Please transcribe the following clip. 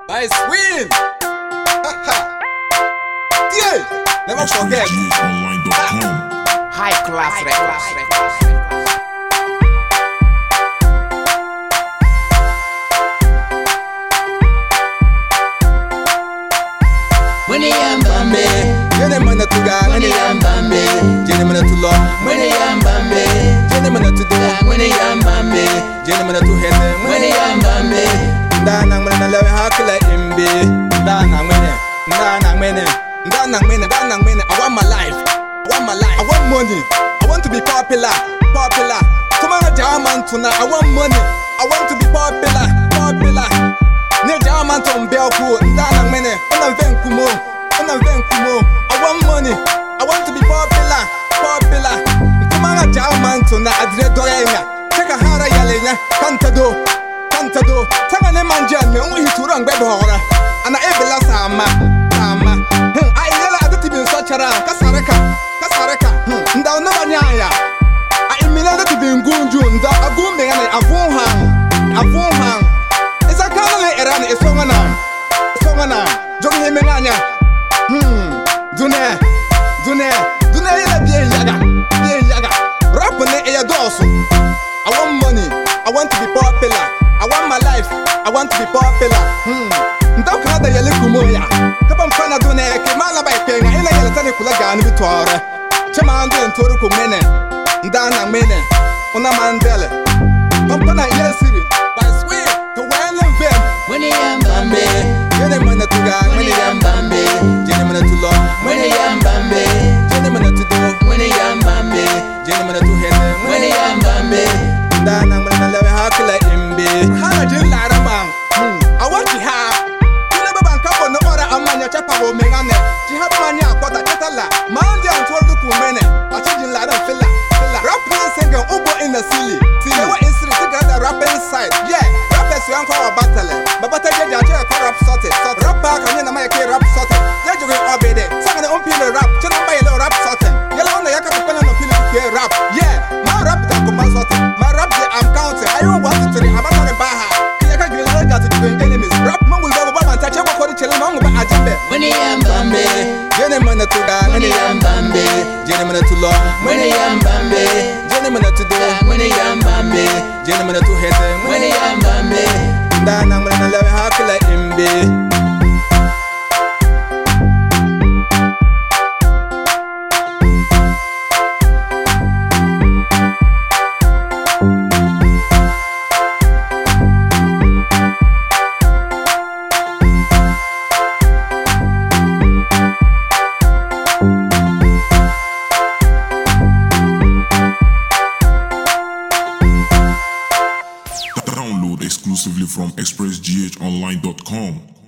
Nice win! Yeah! Never forget. High class records. Mwene yambambe, Jene mana tuga, mwene yambambe, jene mana tulo, mwene yambambe, jene mana tudo, mwene yambambe, jene mana tuhene, mwene yambambe, ndana mwene na lewe hakila imbe, ndana mwene, ndana mwene. I want my life, I want money, I want to be popular. Tomorrow German tonight, I want money, I want to be popular. Ne German to Belku, ndana mwene, ona venkumo. I want money, I want to be popular. Tomorrow German tonight, adre doyenga, take a hara yalenya, kantado. Tanga ne manjane, ungi turang bebe hora. Ana ebela sama. I yela adati bin sochara, kasareka. Nda no banyaya. I imila adati bin gunju, nda agumbe ngane avunhang. Isa kanale erane esongana. Jogi hemenganya. Dune yela bien yaga. Rap ne eya dosu. I want money, I want to be popular. I want my life, I want to be popular. Ndau kada yele kumoya. Kapa mfana dune ke mala bai penga ina yele tane kula gani bitware. Chema ande ntoru kumene. Ndana mene. Una mandele. Pampana yesiri. By sweet to well and vem. mwene yambambe, Jene mana tuga, mwene yambambe, jene mana tulo, mwene yambambe, jene mana tudo, mwene yambambe, jene mana tuhene, mwene yambambe, ndana mana lewe hakila imbe. Hana jin larama. I want to have. Kuna baba nkapo no ora amanya chapa wo mengane. Jihaba manya akota ketala. Mandi antwolu kumene. Achijin laram filla. Rapping singer ubo in the silly. Tilewa insiri tigrada rapping side. Yeah, rappers yanko wa battle. Babata jeja che rap sorted. Rapper kanye na maya ke rap sorted. Jeju ge obede. Sanga umpile rap. Chena maya le rap sorted. Yela onda yaka kupela no pile ke rap. Yeah, my rap da kuma sorted. My rap de I'm counting. I don't want to abata ne baha. Kiyaka gila got to doing enemies. Rap mangu lo baba ntache kwa kodi chele mangu ba ajembe. mwene yambambe, Jene mana tuga, mwene yambambe, jene mana tulo, mwene yambambe, jene mana tudo, mwene yambambe, jene mana tuhete, mwene yambambe. ndana mana lewe hakila imbe. Download exclusively from expressghonline.com.